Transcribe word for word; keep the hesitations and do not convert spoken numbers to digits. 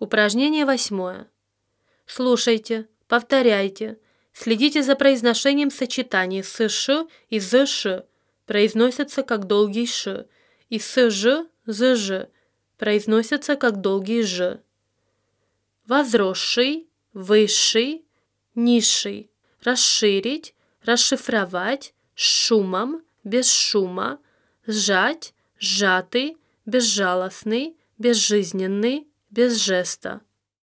Упражнение восьмое. Слушайте, повторяйте, следите за произношением сочетаний с «ш» и «з ш», произносятся как долгий «ш», и «с ж», «з ж», произносятся как долгий «ж». Возросший, высший, низший. Расширить, расшифровать, с шумом, без шума, сжать, сжатый, безжалостный, безжизненный, без жеста.